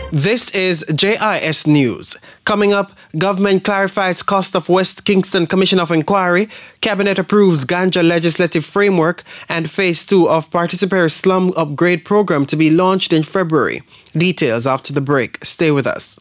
This is JIS News. Coming up, government clarifies cost of West Kingston Commission of Inquiry, Cabinet approves Ganja legislative framework, and Phase 2 of participatory slum upgrade program to be launched in February. Details after the break. Stay with us.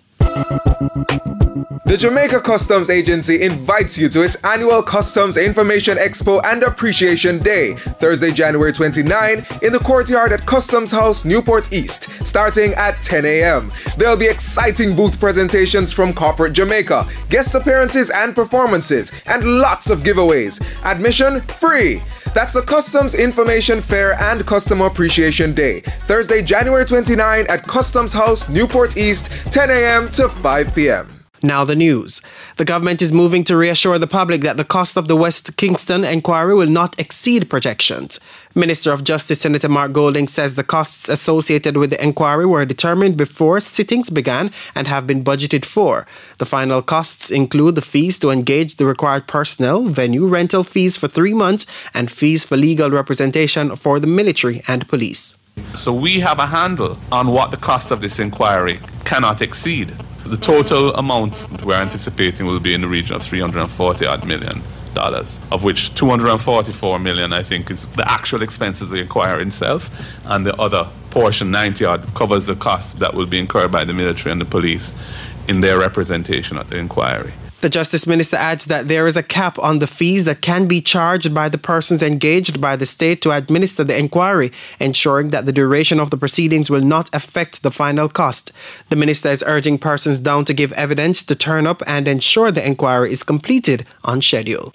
The Jamaica Customs Agency invites you to its annual Customs Information Expo and Appreciation Day, Thursday, January 29, in the courtyard at Customs House, Newport East, starting at 10 a.m. There'll be exciting booth presentations from corporate Jamaica, guest appearances and performances, and lots of giveaways. Admission free. That's the Customs Information Fair and Customer Appreciation Day, Thursday, January 29 at Customs House, Newport East, 10 a.m. to 5 p.m. Now the news. The government is moving to reassure the public that the cost of the West Kingston inquiry will not exceed projections. Minister of Justice Senator Mark Golding says the costs associated with the inquiry were determined before sittings began and have been budgeted for. The final costs include the fees to engage the required personnel, venue rental fees for 3 months, and fees for legal representation for the military and police. So we have a handle on what the cost of this inquiry cannot exceed. The total amount we're anticipating will be in the region of $340 million, of which $244 million, I think, is the actual expenses of the inquiry itself, and the other portion, 90-odd, covers the costs that will be incurred by the military and the police in their representation at the inquiry. The Justice Minister adds that there is a cap on the fees that can be charged by the persons engaged by the state to administer the inquiry, ensuring that the duration of the proceedings will not affect the final cost. The Minister is urging persons down to give evidence to turn up and ensure the inquiry is completed on schedule.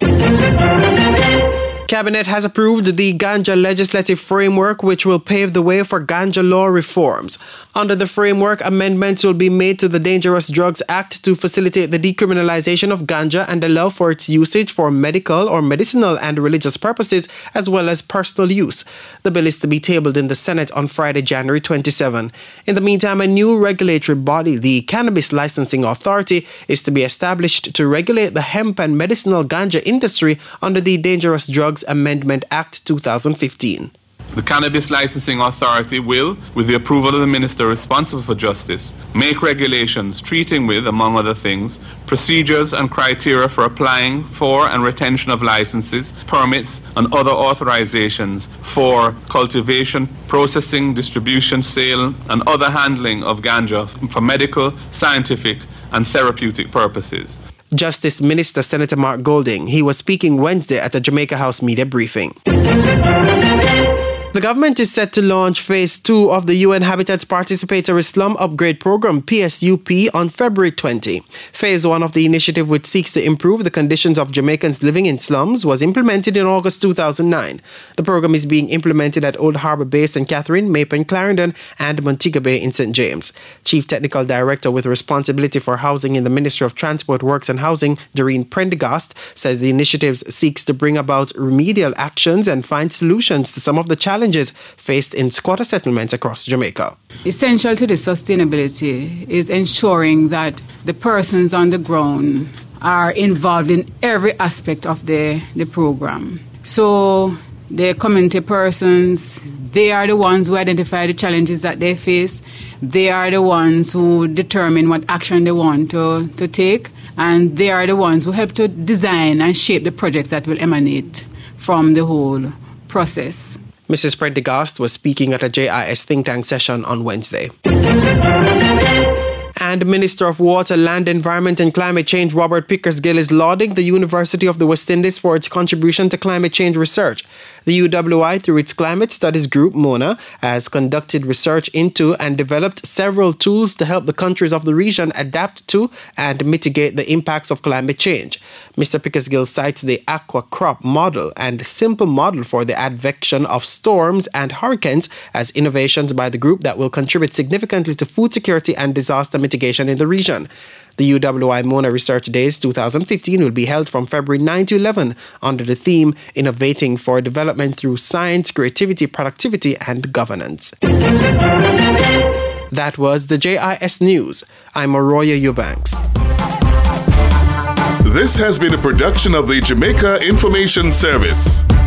Cabinet has approved the Ganja legislative framework, which will pave the way for ganja law reforms. Under the framework, amendments will be made to the Dangerous Drugs Act to facilitate the decriminalization of ganja and allow for its usage for medical or medicinal and religious purposes, as well as personal use. The bill is to be tabled in the Senate on Friday, January 27. In the meantime, a new regulatory body, the Cannabis Licensing Authority, is to be established to regulate the hemp and medicinal ganja industry under the Dangerous Drugs Amendment Act 2015. The Cannabis Licensing Authority will, with the approval of the Minister responsible for justice, make regulations treating with, among other things, procedures and criteria for applying for and retention of licenses, permits, and other authorizations for cultivation, processing, distribution, sale, and other handling of ganja for medical, scientific, and therapeutic purposes. Justice Minister Senator Mark Golding. He was speaking Wednesday at the Jamaica House media briefing. The government is set to launch Phase 2 of the UN Habitat's Participatory Slum Upgrade Program, PSUP, on February 20. Phase 1 of the initiative, which seeks to improve the conditions of Jamaicans living in slums, was implemented in August 2009. The program is being implemented at Old Harbour Bay, St. Catherine, Maple, Clarendon, and Montego Bay in St. James. Chief Technical Director with responsibility for housing in the Ministry of Transport, Works and Housing, Doreen Prendergast, says the initiative seeks to bring about remedial actions and find solutions to some of the challenges faced in squatter settlements across Jamaica. Essential to the sustainability is ensuring that the persons on the ground are involved in every aspect of the program. So the community persons, they are the ones who identify the challenges that they face. They are the ones who determine what action they want to take. And they are the ones who help to design and shape the projects that will emanate from the whole process. Mrs. Prendergast was speaking at a JIS think tank session on Wednesday. And Minister of Water, Land, Environment and Climate Change Robert Pickersgill is lauding the University of the West Indies for its contribution to climate change research. The UWI, through its Climate Studies Group, MONA, has conducted research into and developed several tools to help the countries of the region adapt to and mitigate the impacts of climate change. Mr. Pickersgill cites the aqua crop model and simple model for the advection of storms and hurricanes as innovations by the group that will contribute significantly to food security and disaster mitigation in the region. The UWI Mona Research Days 2015 will be held from February 9 to 11 under the theme Innovating for Development Through Science, Creativity, Productivity and Governance. That was the JIS News. I'm Arroyo Eubanks. This has been a production of the Jamaica Information Service.